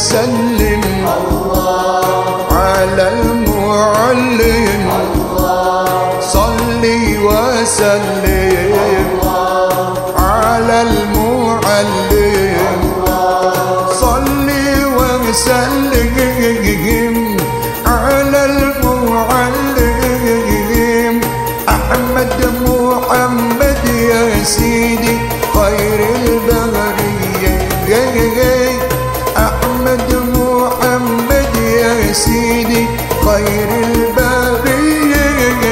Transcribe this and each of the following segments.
وسلم على المعلم صلي وسلم على المعلم صلي وسلم على المعلم أحمد محمد يا سيدي خير البرية أحمد محمد يا سيدي خير البرية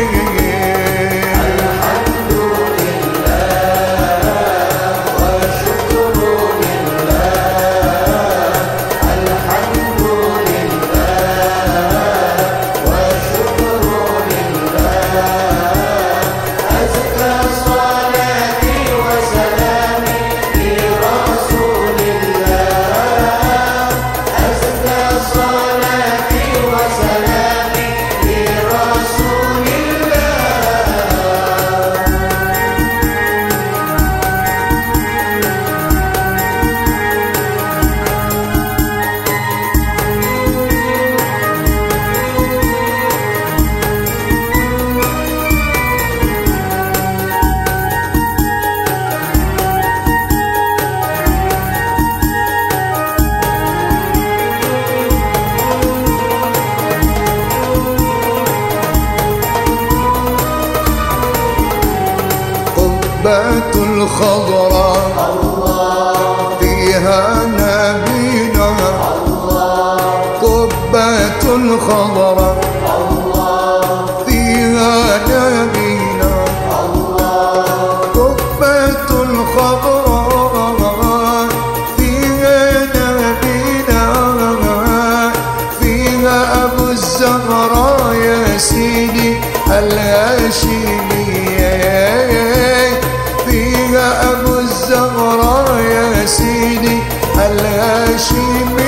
الحمد لله والشكر لله الحمد لله والشكر لله أزكى صلاتي وسلامي لرسول الله أزكى صلاتي وسلامي لرسول قبة الخضراء فيها نبينا قبة الخضراء فيها نبينا قبة الخضراء فيها نبينا فيها أبو الزهراء يا سيدي الهاشمي فيها أبو الزهراء يا سيدي الهاشمي